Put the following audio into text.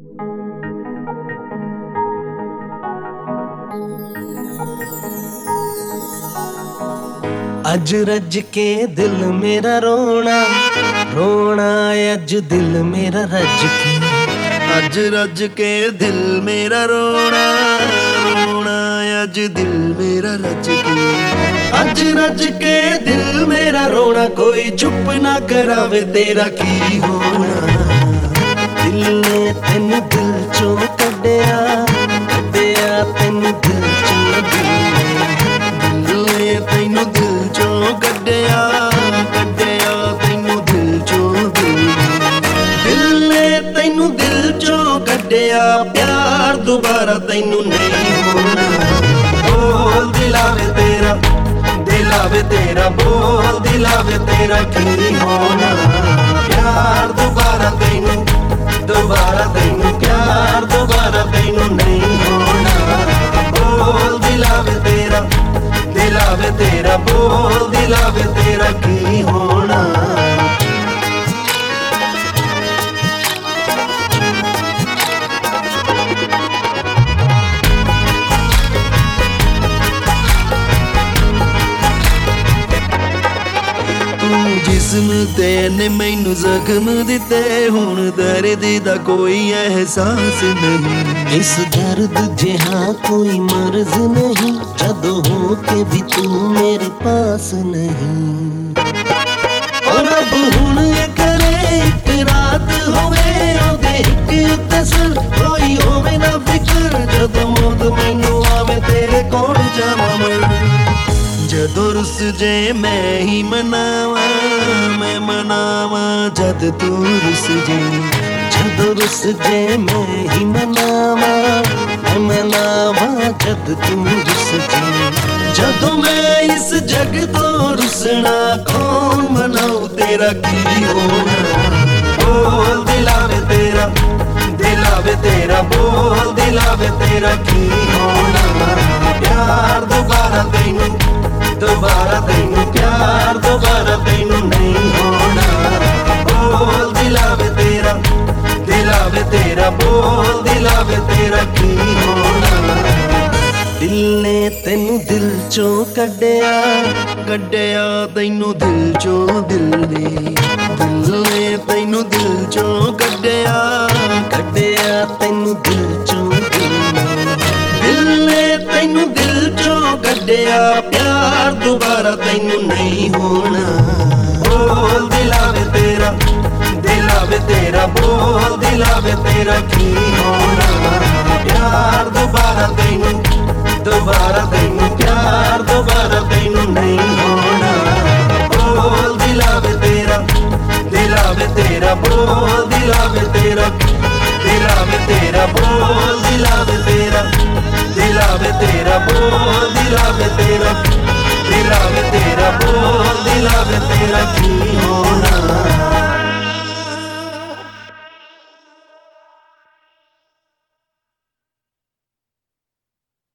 अज रज के दिल मेरा रोना रोना, अज दिल मेरा रज के। अज रज के दिल मेरा रोना रोना, अज दिल मेरा रज के। अज रज के दिल मेरा रोना, कोई चुप ना करावे तेरा की होना। दिल ने तेन दिल चों कड्डिया कड्डिया, तेन दिल चों दिल ने तैनू दिल चों कड्डिया कड्डिया, तैनू दिल चों दिल ने तैनू दिल चों कड्डिया। प्यार दोबारा तैनू नहीं होना। बोल दिलावे तेरा दिलावे तेरा, बोल दिलावे तेरा की होना। प्यार दोबारा तैनू प्यार दोबारा तैनू नहीं होना। बोल दिलावे तेरा दिलावे तेरा, बोल दिलावे तेरा की होना। जिस्म तेने मैनू जख्म दिते, हुण दर्द दा कोई एहसास नहीं। इस दर्द जिहा कोई मर्ज नहीं, जदों हो के भी तू मेरे पास नहीं। और अब हुण ये करे एक रात होवे, ओदे इक उत्ते सिर कोई होवे ना फिकर। जदों मौत मैनू आवे तेरे कोल जावां मैं। जदों रुस जे मैं ही मनावा, मैं मनावा जद तू रुस जे। जदों रुस जे मैं ही मनावा, मैं मनावा जद तू रुस जे। जदों मैं इस जग तो रुसना, कौन मनाऊ तेरा की होना। बोल दिलावे तेरा दिलावे तेरा, बोल दिलावे तेरा की होना। प्यार दोबारा तैनू प्यार दोबारा तैनू नहीं होना। बोल दिलावे तेरा बोल दिलावे तेरा की होना। दिल ने तेनू दिल चों कड्डिया कड्डिया, तैनू दिल चों दिल ने। दिल ने तैनू दिल चों कड्डिया कड्डिया, तैनू दिल चों दिल ने। दिल ने तैनू दिल चों कड्डिया। प्यार दोबारा तैनू नहीं होना। बोल दिलावे तेरा बोल दिलावे तेरा की होना। प्यार दोबारा तैनू प्यार दोबारा तैनू नहीं